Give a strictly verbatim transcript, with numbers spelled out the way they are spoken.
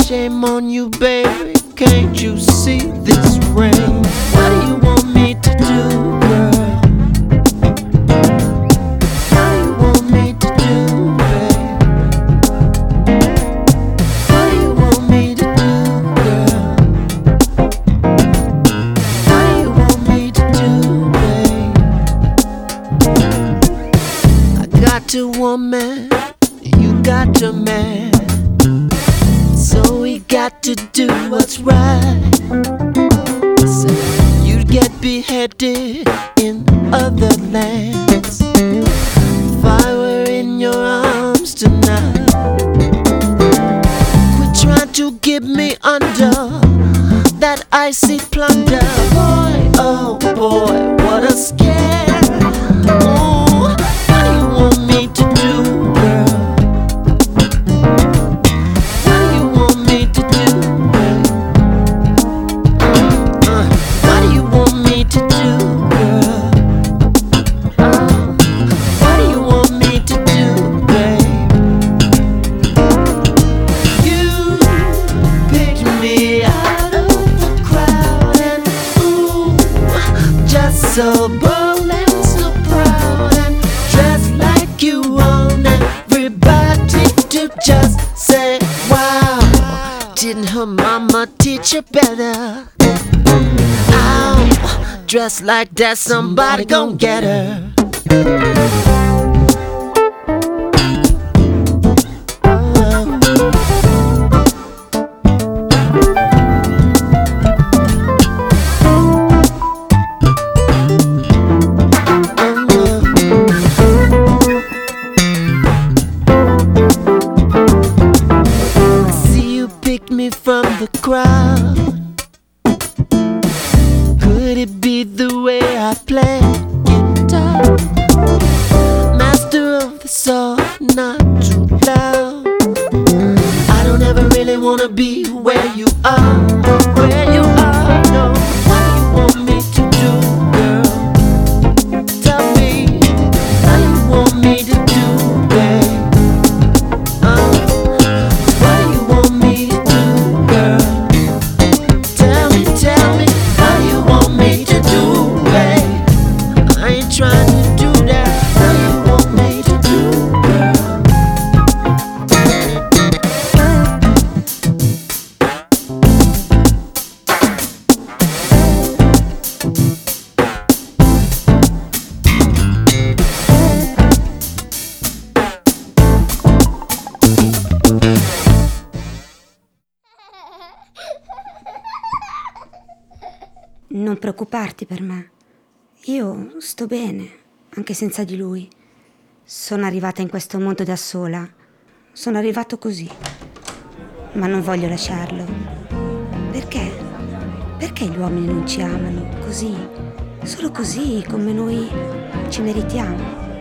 Shame on you, baby, can't you see this rain? What do you want me to do, girl? What do you want me to do, babe? What do you want me to do, girl? What do you want me to do, babe? I got your woman, you got your man, so we got to do what's right. So you'd get beheaded in other lands if I were in your arms tonight. Quit trying to get me under that icy plunder. Boy, oh boy, what a scare. Ooh, what do you want me to do, girl? So bold and so proud and dressed like you want everybody to just say wow. Didn't her mama teach you better? Ow, dressed like that, somebody gon' get her. From the crowd, could it be the way I play guitar? Master of the song, not too loud. I don't ever really wanna be where you are, where you are, no. What do you want me to do, girl? Tell me, how you want me to do, babe? Non preoccuparti per me. Io sto bene, anche senza di lui. Sono arrivata in questo mondo da sola. Sono arrivato così. Ma non voglio lasciarlo. Perché? Perché gli uomini non ci amano così? Solo così, come noi ci meritiamo.